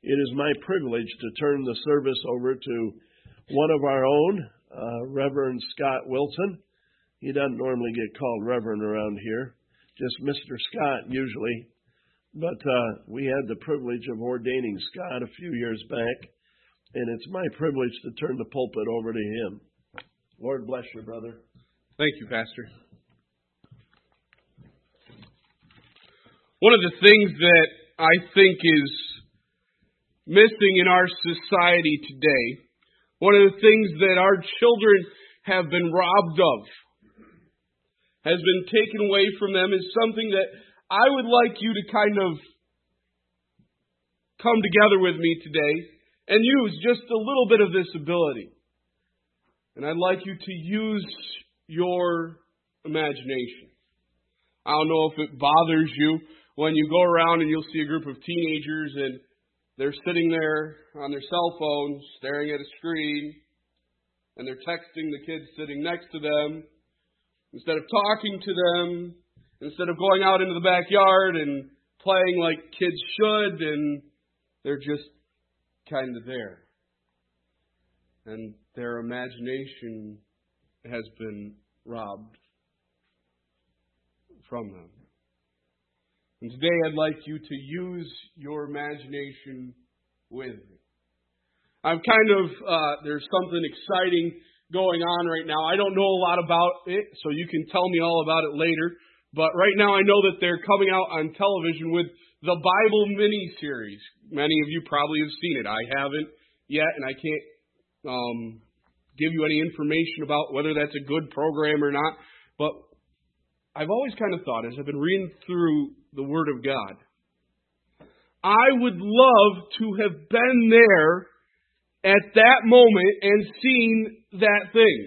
It is my privilege to turn the service over to one of our own, Reverend Scott Wilson. He doesn't normally get called Reverend around here, just Mr. Scott usually. But we had the privilege of ordaining Scott a few years back, and it's my privilege to turn the pulpit over to him. Lord bless you, brother. Thank you, Pastor. One of the things that I think is missing in our society today, one of the things that our children have been robbed of, has been taken away from them, is something that I would like you to kind of come together with me today and use just a little bit of this ability. And I'd like you to use your imagination. I don't know if it bothers you when you go around and you'll see a group of teenagers and they're sitting there on their cell phones, staring at a screen, and they're texting the kids sitting next to them. Instead of talking to them, instead of going out into the backyard and playing like kids should, and they're just kind of there. And their imagination has been robbed from them. And today I'd like you to use your imagination with me. I'm there's something exciting going on right now. I don't know a lot about it, so you can tell me all about it later. But right now I know that they're coming out on television with the Bible mini-series. Many of you probably have seen it. I haven't yet, and I can't give you any information about whether that's a good program or not. But I've always kind of thought, as I've been reading through the Word of God, I would love to have been there at that moment and seen that thing.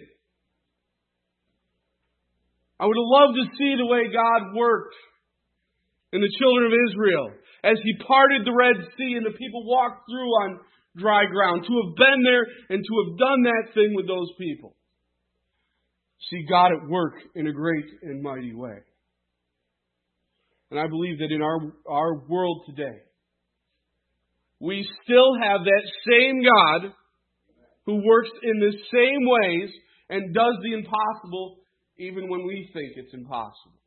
I would have loved to see the way God worked in the children of Israel as He parted the Red Sea and the people walked through on dry ground. To have been there and to have done that thing with those people. See God at work in a great and mighty way. And I believe that in our world today, we still have that same God who works in the same ways and does the impossible even when we think it's impossible.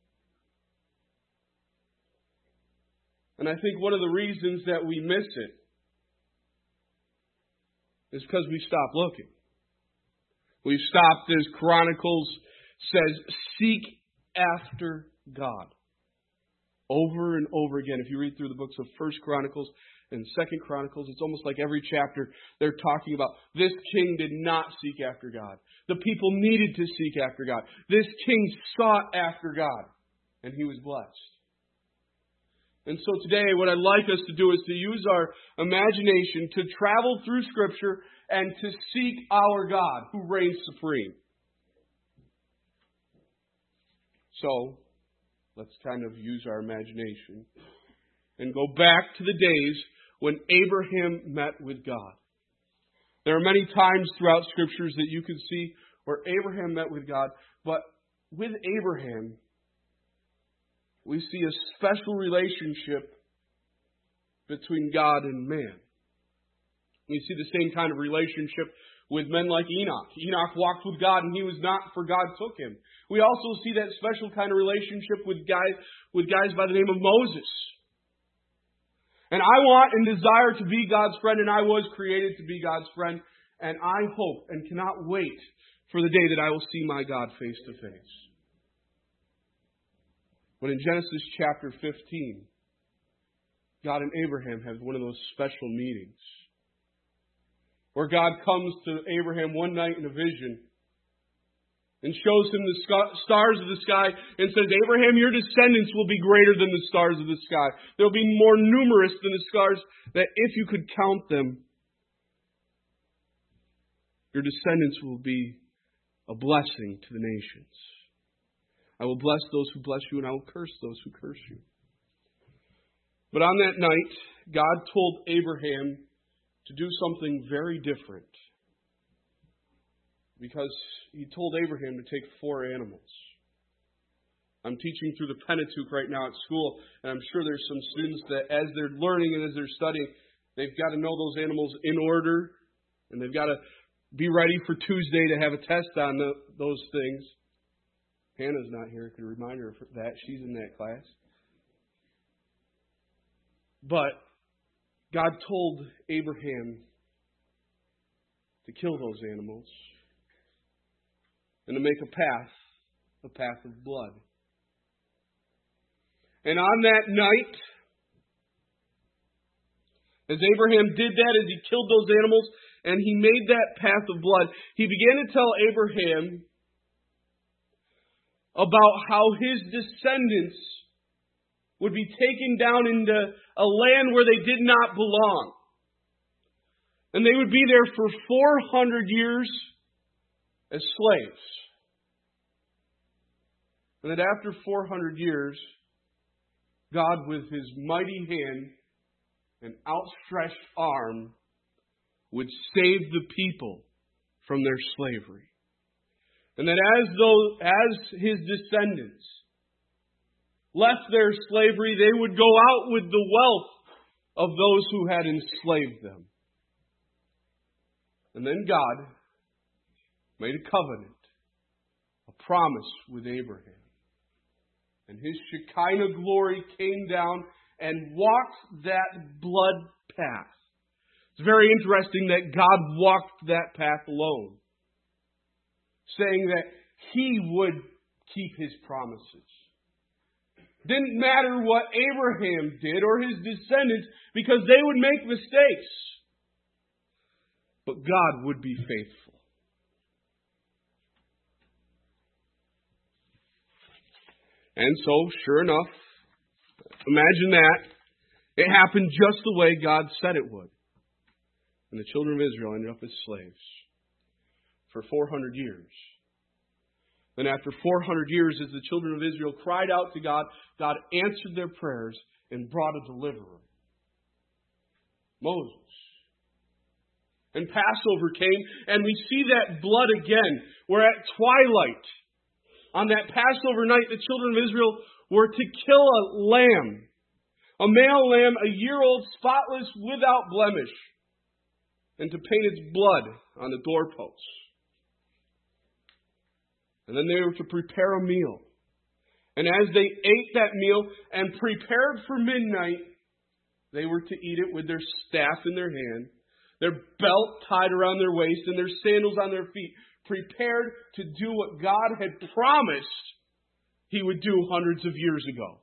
And I think one of the reasons that we miss it is because we stopped looking. We've stopped, as Chronicles says, seek after God. Over and over again. If you read through the books of 1 Chronicles and 2 Chronicles, it's almost like every chapter they're talking about this king did not seek after God. The people needed to seek after God. This king sought after God, and he was blessed. And so today what I'd like us to do is to use our imagination to travel through Scripture and to seek our God who reigns supreme. So, let's kind of use our imagination and go back to the days when Abraham met with God. There are many times throughout Scriptures that you can see where Abraham met with God, but with Abraham, we see a special relationship between God and man. We see the same kind of relationship with men like Enoch. Enoch walked with God and he was not, for God took him. We also see that special kind of relationship with guys by the name of Moses. And I want and desire to be God's friend, and I was created to be God's friend. And I hope and cannot wait for the day that I will see my God face to face. But in Genesis chapter 15, God and Abraham have one of those special meetings where God comes to Abraham one night in a vision and shows him the stars of the sky and says, Abraham, your descendants will be greater than the stars of the sky. They'll be more numerous than the stars, that if you could count them, your descendants will be a blessing to the nations. I will bless those who bless you, and I will curse those who curse you. But on that night, God told Abraham to do something very different. Because he told Abraham to take 4 animals. I'm teaching through the Pentateuch right now at school, and I'm sure there's some students that as they're learning and as they're studying, They've got to know those animals in order, and they've got to be ready for Tuesday to have a test on those things. Hannah's not here. I could remind her of that. She's in that class. But God told Abraham to kill those animals and to make a path of blood. And on that night, as Abraham did that, as he killed those animals and he made that path of blood, he began to tell Abraham about how his descendants would be taken down into a land where they did not belong. And they would be there for 400 years as slaves. And that after 400 years, God, with His mighty hand and outstretched arm, would save the people from their slavery. And that as His descendants left their slavery, they would go out with the wealth of those who had enslaved them. And then God made a covenant, a promise with Abraham. And His Shekinah glory came down and walked that blood path. It's very interesting that God walked that path alone, saying that He would keep His promises. Didn't matter what Abraham did or his descendants, because they would make mistakes. But God would be faithful. And so, sure enough, imagine that. It happened just the way God said it would. And the children of Israel ended up as slaves for 400 years. Then after 400 years, as the children of Israel cried out to God, God answered their prayers and brought a deliverer, Moses. And Passover came, and we see that blood again, where at twilight, on that Passover night, the children of Israel were to kill a lamb, a male lamb, a year-old, spotless, without blemish, and to paint its blood on the doorposts. And then they were to prepare a meal. And as they ate that meal and prepared for midnight, they were to eat it with their staff in their hand, their belt tied around their waist, and their sandals on their feet, prepared to do what God had promised He would do hundreds of years ago.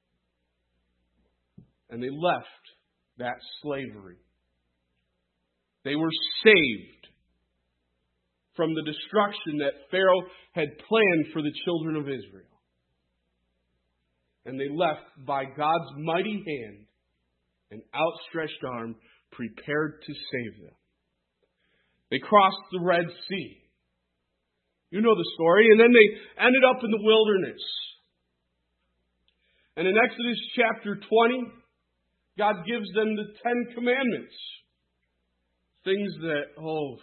And they left that slavery. They were saved from the destruction that Pharaoh had planned for the children of Israel. And they left by God's mighty hand and outstretched arm, prepared to save them. They crossed the Red Sea. You know the story. And then they ended up in the wilderness. And in Exodus chapter 20, God gives them the 10 Commandments. Things that,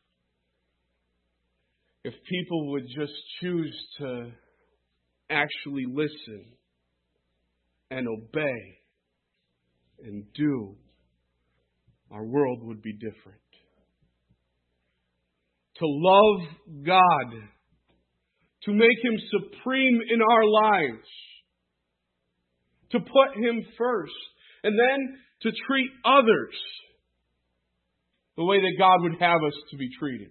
if people would just choose to actually listen and obey and do, our world would be different. To love God, to make Him supreme in our lives, to put Him first, and then to treat others the way that God would have us to be treated.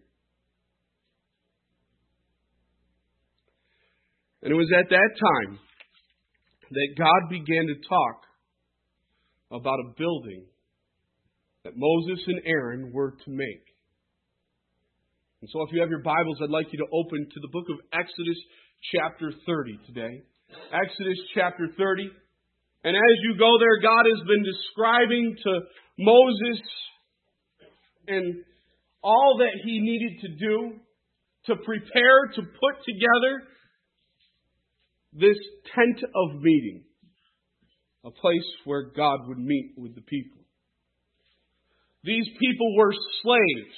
And it was at that time that God began to talk about a building that Moses and Aaron were to make. And so if you have your Bibles, I'd like you to open to the book of Exodus chapter 30 today. Exodus chapter 30. And as you go there, God has been describing to Moses and all that he needed to do to prepare, to put together this tent of meeting, a place where God would meet with the people. These people were slaves.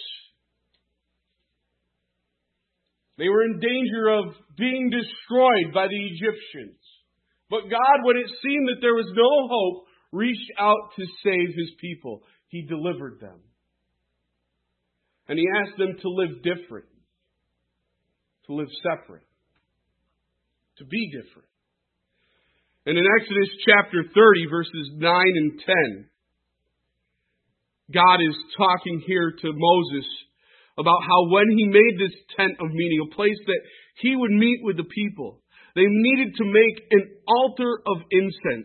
They were in danger of being destroyed by the Egyptians. But God, when it seemed that there was no hope, reached out to save His people. He delivered them. And He asked them to live different, to live separate, to be different. And in Exodus chapter 30, verses 9 and 10, God is talking here to Moses about how when He made this tent of meeting, a place that He would meet with the people, they needed to make an altar of incense.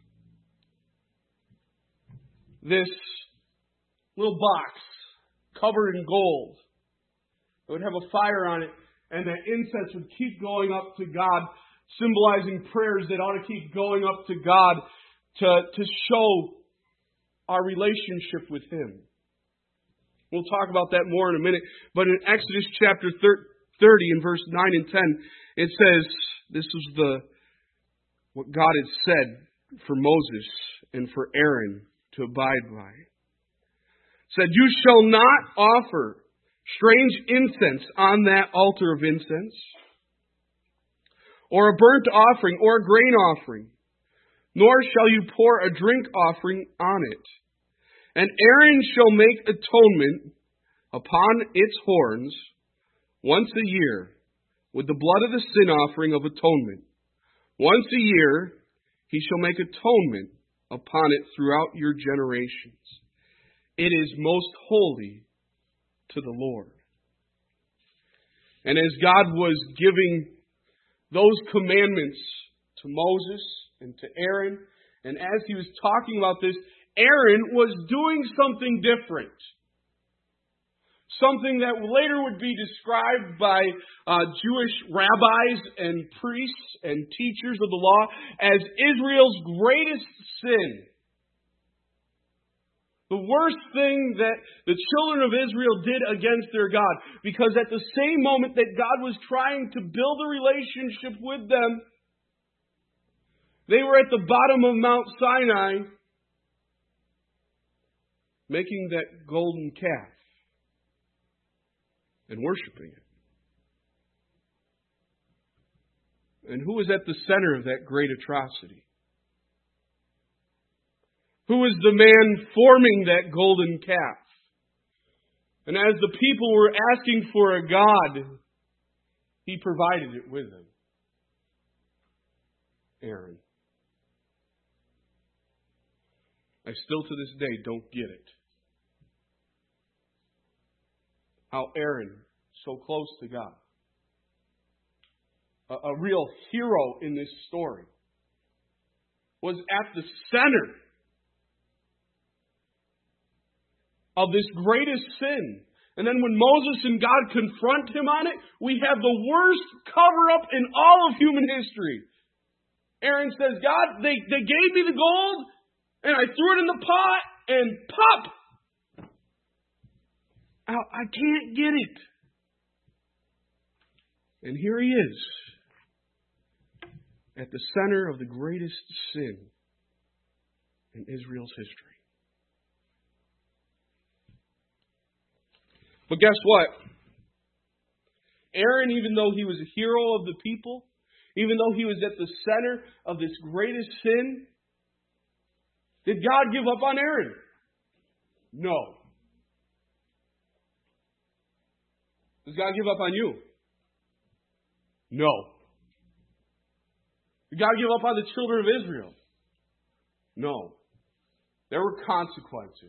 This little box covered in gold. It would have a fire on it, and that incense would keep going up to God, symbolizing prayers that ought to keep going up to God to show our relationship with Him. We'll talk about that more in a minute. But in Exodus chapter 30 in verse 9 and 10, it says, this is what God had said for Moses and for Aaron to abide by. It said, "You shall not offer strange incense on that altar of incense, or a burnt offering, or a grain offering, nor shall you pour a drink offering on it. And Aaron shall make atonement upon its horns once a year with the blood of the sin offering of atonement. Once a year he shall make atonement upon it throughout your generations. It is most holy to the Lord." And as God was giving those commandments to Moses and to Aaron, and as He was talking about this, Aaron was doing something different. Something that later would be described by Jewish rabbis and priests and teachers of the law as Israel's greatest sin. The worst thing that the children of Israel did against their God. Because at the same moment that God was trying to build a relationship with them, they were at the bottom of Mount Sinai making that golden calf and worshiping it. And who was at the center of that great atrocity? Who was the man forming that golden calf? And as the people were asking for a God, He provided it with them. Aaron. I still to this day don't get it. How Aaron, so close to God, a real hero in this story, was at the center of this greatest sin. And then when Moses and God confront him on it, we have the worst cover-up in all of human history. Aaron says, "God, they gave me the gold, and I threw it in the pot, and pop! I can't get it." And here he is, at the center of the greatest sin in Israel's history. But guess what? Aaron, even though he was a hero of the people, even though he was at the center of this greatest sin, did God give up on Aaron? No. Does God give up on you? No. Did God give up on the children of Israel? No. There were consequences.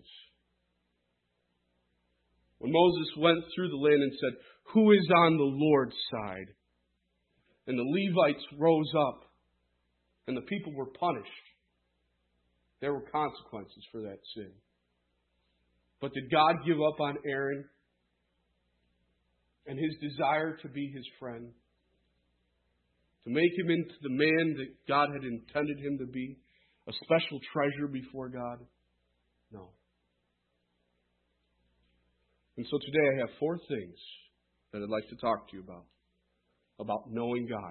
When Moses went through the land and said, "Who is on the Lord's side?" and the Levites rose up and the people were punished, there were consequences for that sin. But did God give up on Aaron and his desire to be his friend? To make him into the man that God had intended him to be? A special treasure before God? No. And so today I have 4 things that I'd like to talk to you about knowing God.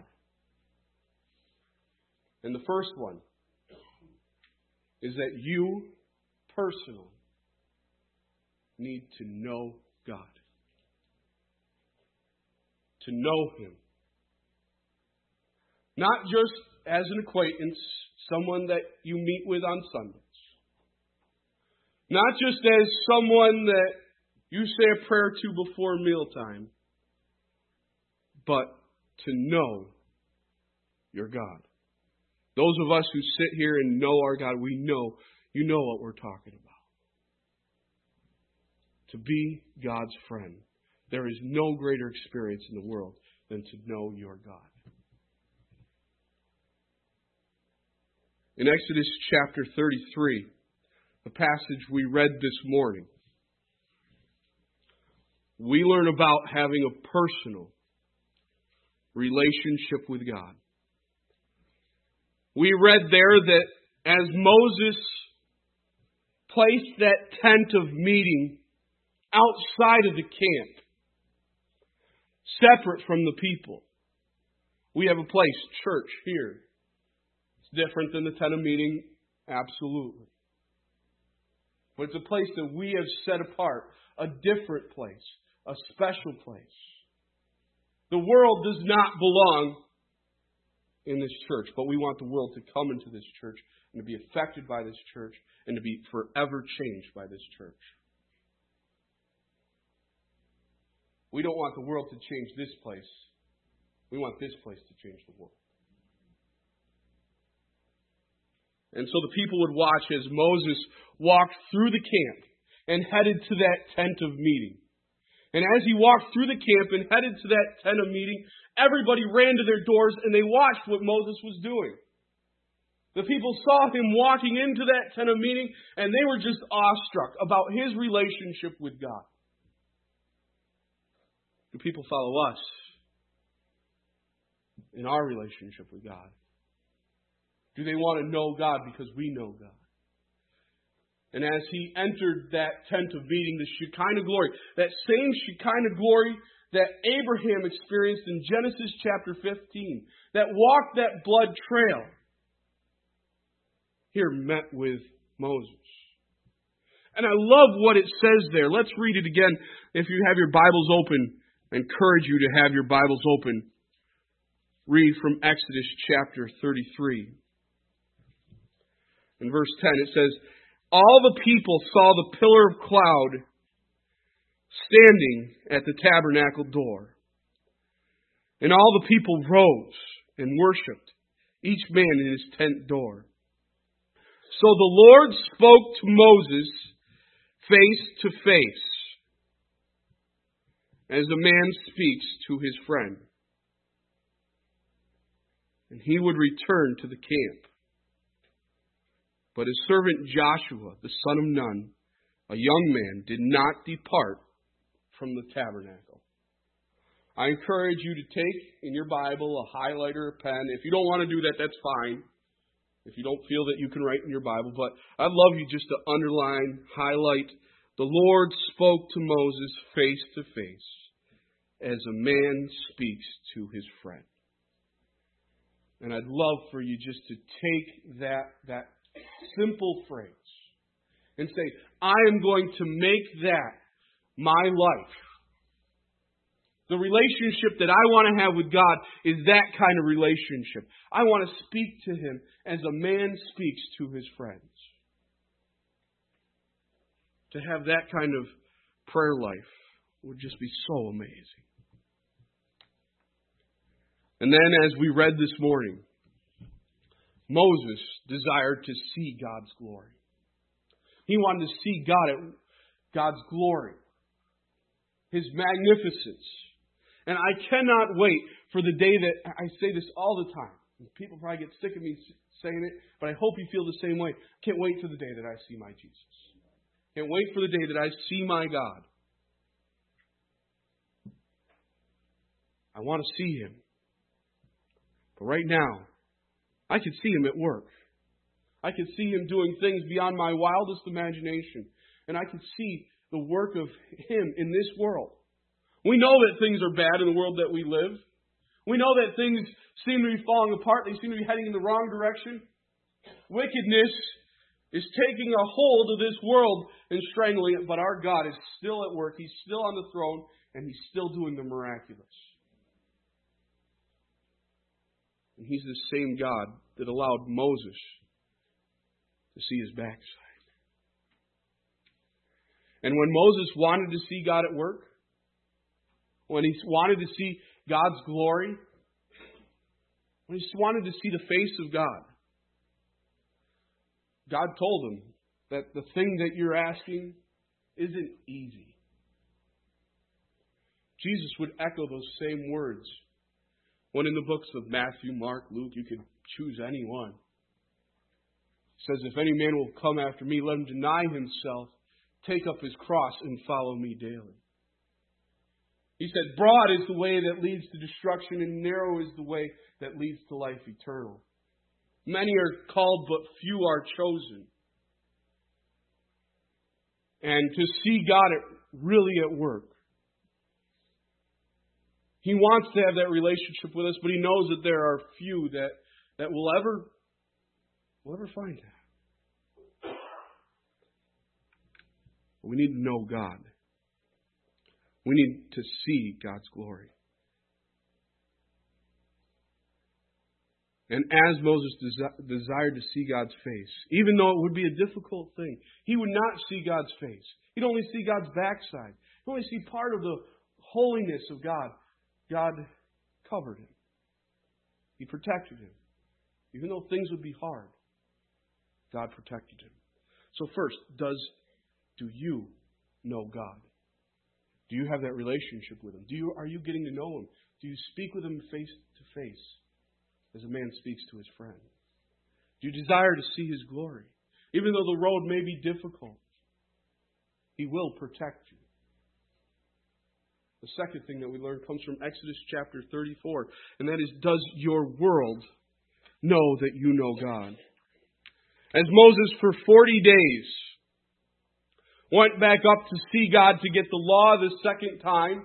And the first one is that you personally need to know God. To know Him. Not just as an acquaintance, someone that you meet with on Sundays. Not just as someone that you say a prayer to before mealtime, but to know your God. Those of us who sit here and know our God, we know, you know what we're talking about. To be God's friend. There is no greater experience in the world than to know your God. In Exodus chapter 33, the passage we read this morning, we learn about having a personal relationship with God. We read there that as Moses placed that tent of meeting outside of the camp, separate from the people, we have a place, church, here. It's different than the tent of meeting, absolutely. But it's a place that we have set apart, a different place, a special place. The world does not belong in this church, but we want the world to come into this church and to be affected by this church and to be forever changed by this church. We don't want the world to change this place. We want this place to change the world. And so the people would watch as Moses walked through the camp and headed to that tent of meeting. And as he walked through the camp and headed to that tent of meeting, everybody ran to their doors and they watched what Moses was doing. The people saw him walking into that tent of meeting and they were just awestruck about his relationship with God. Do people follow us in our relationship with God? Do they want to know God because we know God? And as he entered that tent of meeting, the Shekinah glory, that same Shekinah glory that Abraham experienced in Genesis chapter 15, that walked that blood trail, here met with Moses. And I love what it says there. Let's read it again. If you have your Bibles open, I encourage you to have your Bibles open. Read from Exodus chapter 33. In verse 10 it says, all the people saw the pillar of cloud standing at the tabernacle door. And all the people rose and worshipped, each man in his tent door. So the Lord spoke to Moses face to face, as a man speaks to his friend. And he would return to the camp. But his servant Joshua, the son of Nun, a young man, did not depart from the tabernacle. I encourage you to take in your Bible a highlighter, a pen. If you don't want to do that, that's fine. If you don't feel that you can write in your Bible. But I'd love you just to underline, highlight, the Lord spoke to Moses face to face, as a man speaks to his friend. And I'd love for you just to take that simple phrase and say, I am going to make that my life. The relationship that I want to have with God is that kind of relationship. I want to speak to Him as a man speaks to his friends. To have that kind of prayer life would just be so amazing. And then, as we read this morning, Moses desired to see God's glory. He wanted to see God's glory, His magnificence. And I cannot wait for the day that, I say this all the time. People probably get sick of me saying it, but I hope you feel the same way. Can't wait for the day that I see my Jesus. Can't wait for the day that I see my God. I want to see Him. But right now, I can see Him at work. I can see Him doing things beyond my wildest imagination. And I can see the work of Him in this world. We know that things are bad in the world that we live. We know that things seem to be falling apart. They seem to be heading in the wrong direction. Wickedness is taking a hold of this world and strangling it. But our God is still at work. He's still on the throne. And He's still doing the miraculous. And He's the same God that allowed Moses to see his backside. And when Moses wanted to see God at work, when he wanted to see God's glory, when he wanted to see the face of God, God told him that the thing that you're asking isn't easy. Jesus would echo those same words when in the books of Matthew, Mark, Luke, you could choose any one. It says, if any man will come after me, let him deny himself, take up his cross, and follow me daily. He said, broad is the way that leads to destruction, and narrow is the way that leads to life eternal. Many are called, but few are chosen. And to see God really at work. He wants to have that relationship with us, but He knows that there are few that will ever find that. We need to know God. We need to see God's glory. And as Moses desired to see God's face, even though it would be a difficult thing, he would not see God's face. He'd only see God's backside. He'd only see part of the holiness of God. God covered him. He protected him. Even though things would be hard, God protected him. So first, do you know God? Do you have that relationship with Him? Are you getting to know Him? Do you speak with Him face to face as a man speaks to his friend? Do you desire to see His glory? Even though the road may be difficult, He will protect you. The second thing that we learn comes from Exodus chapter 34, and that is, does your world know that you know God? As Moses for 40 days went back up to see God to get the law the second time,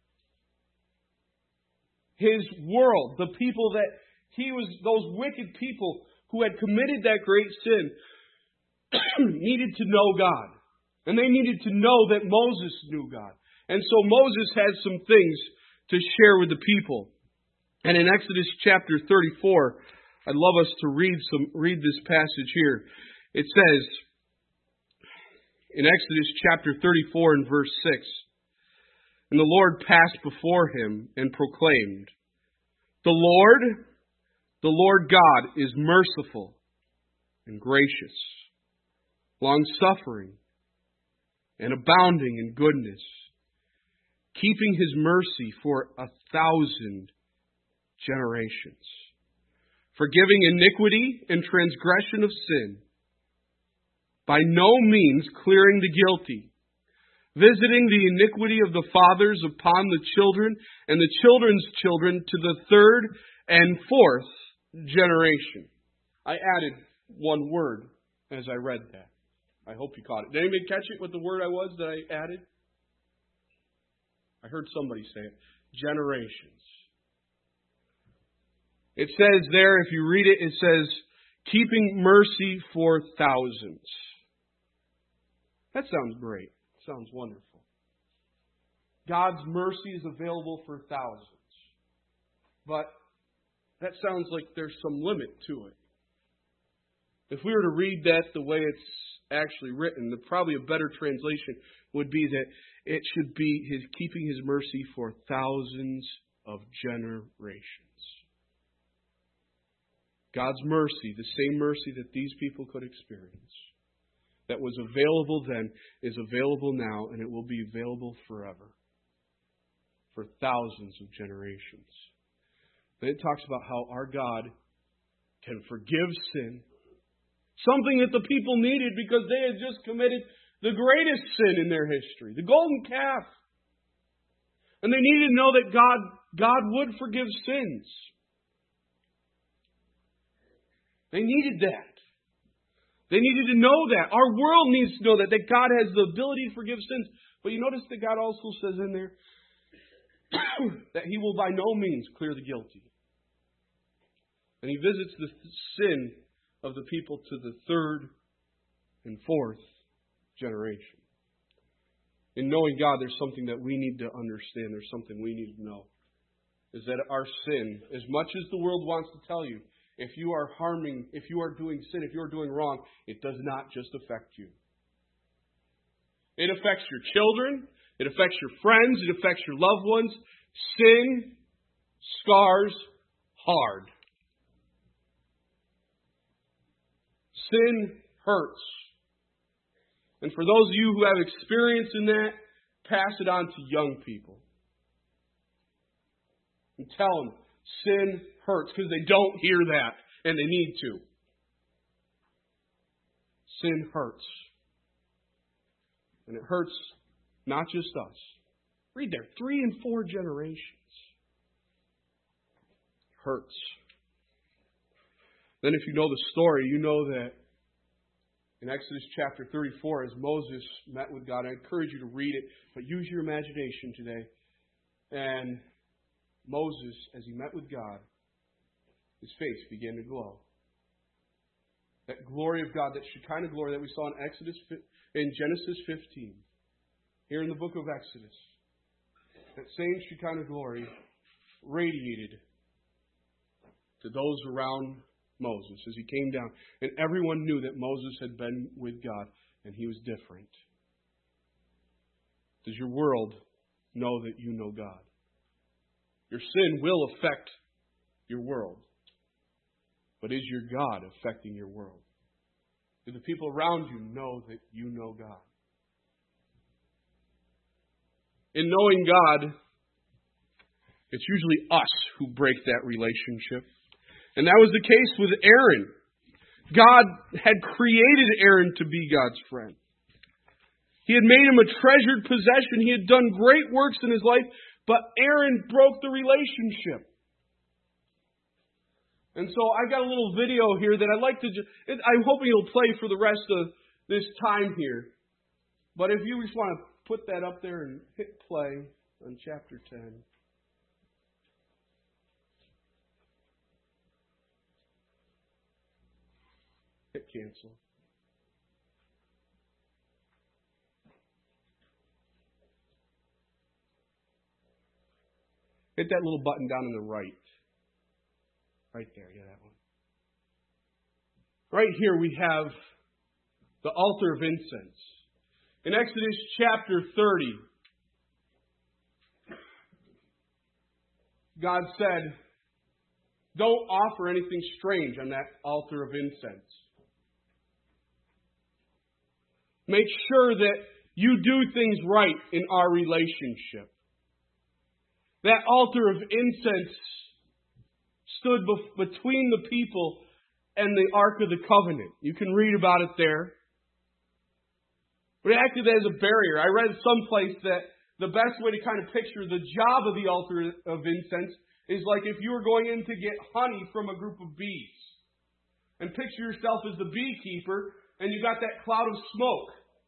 his world, the people that those wicked people who had committed that great sin, needed to know God. And they needed to know that Moses knew God. And so Moses has some things to share with the people. And in Exodus chapter 34, I'd love us to read this passage here. It says, in Exodus chapter 34 and verse 6, and the Lord passed before him and proclaimed, the Lord God is merciful and gracious, long-suffering and abounding in goodness, keeping His mercy for 1,000 generations, forgiving iniquity and transgression of sin, by no means clearing the guilty, visiting the iniquity of the fathers upon the children and the children's children to the third and fourth generation. I added one word as I read that. I hope you caught it. Did anybody catch it, what the word that I added? I heard somebody say it. Generations. It says there, if you read it, it says, keeping mercy for thousands. That sounds great. Sounds wonderful. God's mercy is available for thousands. But that sounds like there's some limit to it. If we were to read that the way it's actually written, probably a better translation would be that it should be keeping His mercy for thousands of generations. God's mercy, the same mercy that these people could experience, that was available then, is available now, and it will be available forever, for thousands of generations. Then it talks about how our God can forgive sin, something that the people needed because they had just committed the greatest sin in their history, the golden calf. And they needed to know that God would forgive sins. They needed that. They needed to know that. Our world needs to know that God has the ability to forgive sins. But you notice that God also says in there that He will by no means clear the guilty. And He visits the sin of the people to the third and fourth generation. In knowing God, there's something that we need to understand. There's something we need to know. Is that our sin, as much as the world wants to tell you, if you are harming, if you are doing sin, if you are doing wrong, it does not just affect you. It affects your children. It affects your friends. It affects your loved ones. Sin scars hard. Sin hurts. And for those of you who have experience in that, pass it on to young people. And tell them sin hurts, because they don't hear that, and they need to. Sin hurts. And it hurts not just us. Read there, 3 and 4 generations. It hurts. Then if you know the story, you know that in Exodus chapter 34, as Moses met with God, I encourage you to read it, but use your imagination today. And Moses, as he met with God, his face began to glow. That glory of God, that Shekinah glory that we saw in Genesis 15, here in the book of Exodus, that same Shekinah glory radiated to those around Moses as he came down. And everyone knew that Moses had been with God and he was different. Does your world know that you know God? Your sin will affect your world. But is your God affecting your world? Do the people around you know that you know God? In knowing God, it's usually us who break that relationship. And that was the case with Aaron. God had created Aaron to be God's friend. He had made him a treasured possession. He had done great works in his life, but Aaron broke the relationship. And so I got a little video here that I'd like to I'm hoping it'll play for the rest of this time here. But if you just want to put that up there and hit play on chapter 10. Hit cancel. Hit that little button down on the right. Right there, yeah, that one. Right here we have the altar of incense. In Exodus chapter 30, God said, don't offer anything strange on that altar of incense. Make sure that you do things right in our relationship. That altar of incense stood between the people and the Ark of the Covenant. You can read about it there. But it acted as a barrier. I read someplace that the best way to kind of picture the job of the altar of incense is like if you were going in to get honey from a group of bees. And picture yourself as the beekeeper, and you got that cloud of smoke.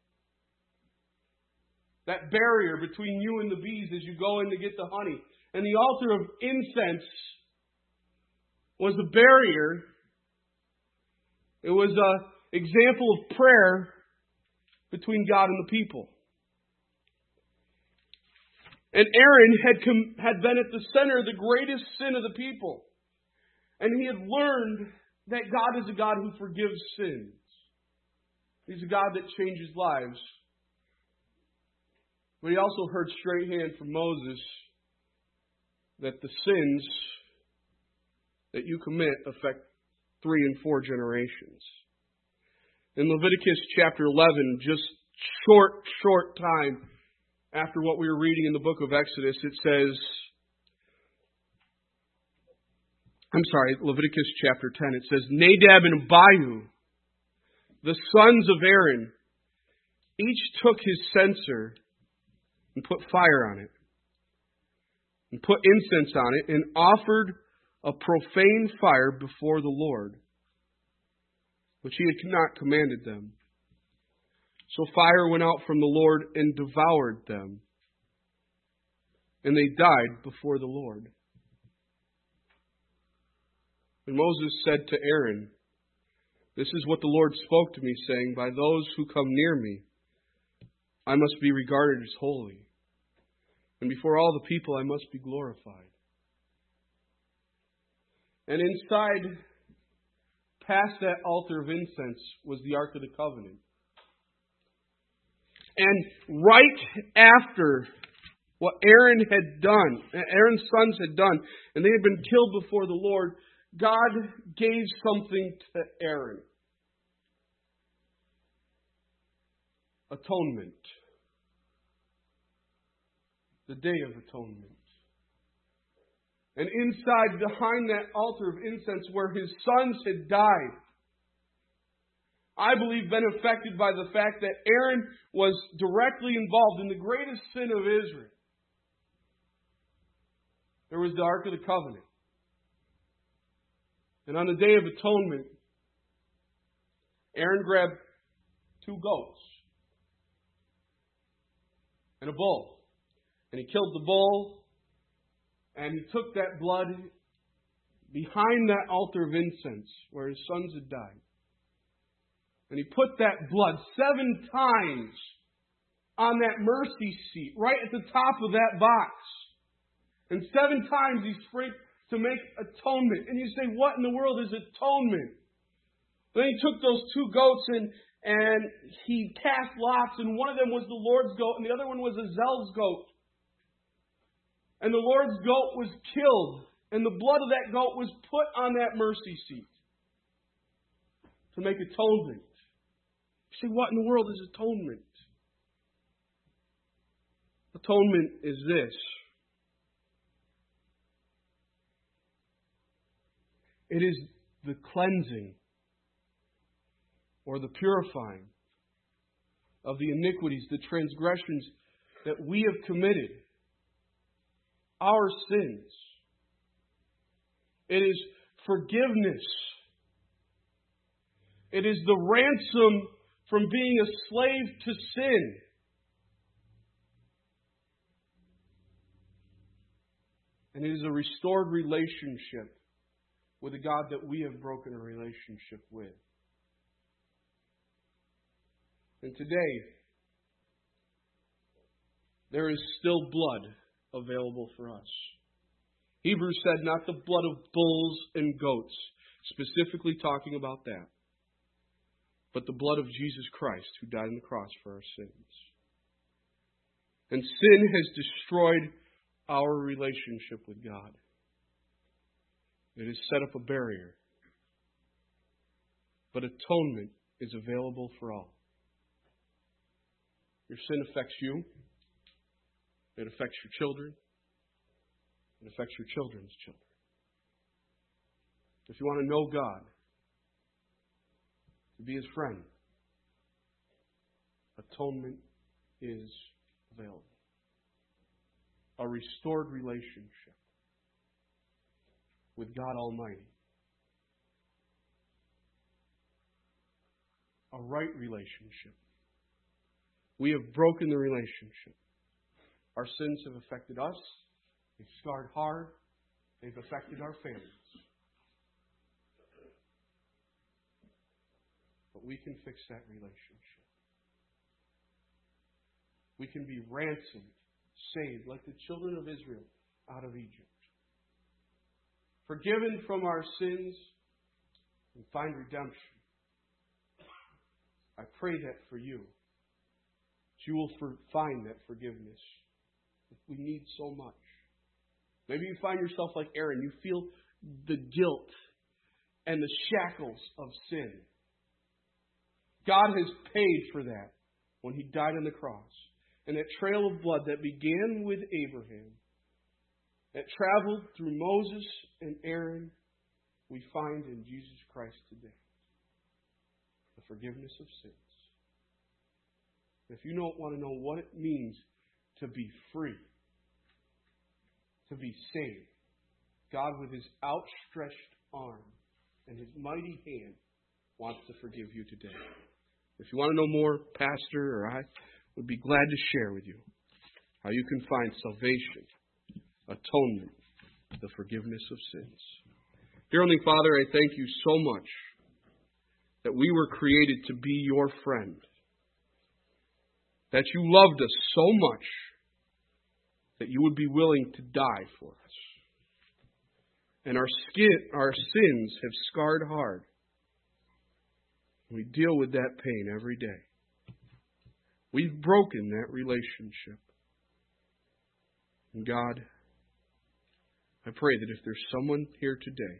That barrier between you and the bees as you go in to get the honey. And the altar of incense was a barrier. It was an example of prayer between God and the people. And Aaron had been at the center of the greatest sin of the people. And he had learned that God is a God who forgives sins. He's a God that changes lives. But he also heard straight hand from Moses that the sins that you commit affect 3 and 4 generations. In Leviticus chapter 11, just short time after what we were reading in the book of Exodus, it says, Leviticus chapter 10, it says, Nadab and Abihu, the sons of Aaron, each took his censer and put fire on it, and put incense on it, and offered a profane fire before the Lord, which he had not commanded them. So fire went out from the Lord and devoured them, and they died before the Lord. And Moses said to Aaron, This is what the Lord spoke to me, saying, By those who come near me, I must be regarded as holy, and before all the people I must be glorified. And inside, past that altar of incense, was the Ark of the Covenant. And right after what Aaron's sons had done, and they had been killed before the Lord, God gave something to Aaron. Atonement. The Day of Atonement. And inside, behind that altar of incense where his sons had died, I believe been affected by the fact that Aaron was directly involved in the greatest sin of Israel. There was the Ark of the Covenant. And on the Day of Atonement, Aaron grabbed 2 goats and a bull. And he killed the bull, and he took that blood behind that altar of incense where his sons had died. And he put that blood 7 times on that mercy seat, right at the top of that box. And 7 times he sprinkled to make atonement. And you say, what in the world is atonement? Then he took those 2 goats and he cast lots, and one of them was the Lord's goat, and the other one was Azel's goat. And the Lord's goat was killed, and the blood of that goat was put on that mercy seat to make atonement. You say, what in the world is atonement? Atonement is this. It is the cleansing or the purifying of the iniquities, the transgressions that we have committed, our sins. It is forgiveness. It is the ransom from being a slave to sin. And it is a restored relationship with a God that we have broken a relationship with. And today, there is still blood available for us. Hebrews said not the blood of bulls and goats, specifically talking about that, but the blood of Jesus Christ who died on the cross for our sins. And sin has destroyed our relationship with God. It has set up a barrier. But atonement is available for all. Your sin affects you. It affects your children. It affects your children's children. If you want to know God, to be His friend, atonement is available. A restored relationship with God Almighty. A right relationship. We have broken the relationship. Our sins have affected us. They've scarred hard. They've affected our families. But we can fix that relationship. We can be ransomed, saved, like the children of Israel out of Egypt. Forgiven from our sins and find redemption. I pray that for you. That you will find that forgiveness that we need so much. Maybe you find yourself like Aaron. You feel the guilt and the shackles of sin. God has paid for that when He died on the cross. And that trail of blood that began with Abraham, that traveled through Moses and Aaron, we find in Jesus Christ today. The forgiveness of sins. If you don't want to know what it means to be free, to be saved, God with His outstretched arm and His mighty hand wants to forgive you today. If you want to know more, Pastor or I would be glad to share with you how you can find salvation, atonement, the forgiveness of sins. Dear Heavenly Father, I thank you so much that we were created to be your friend. That you loved us so much that you would be willing to die for us. And our sins have scarred hard. We deal with that pain every day. We've broken that relationship. And God, I pray that if there's someone here today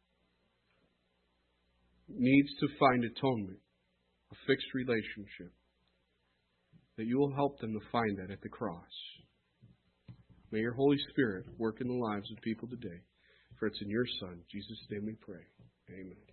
who needs to find atonement, a fixed relationship, that you will help them to find that at the cross. May your Holy Spirit work in the lives of people today. For it's in your Son, Jesus' name we pray. Amen.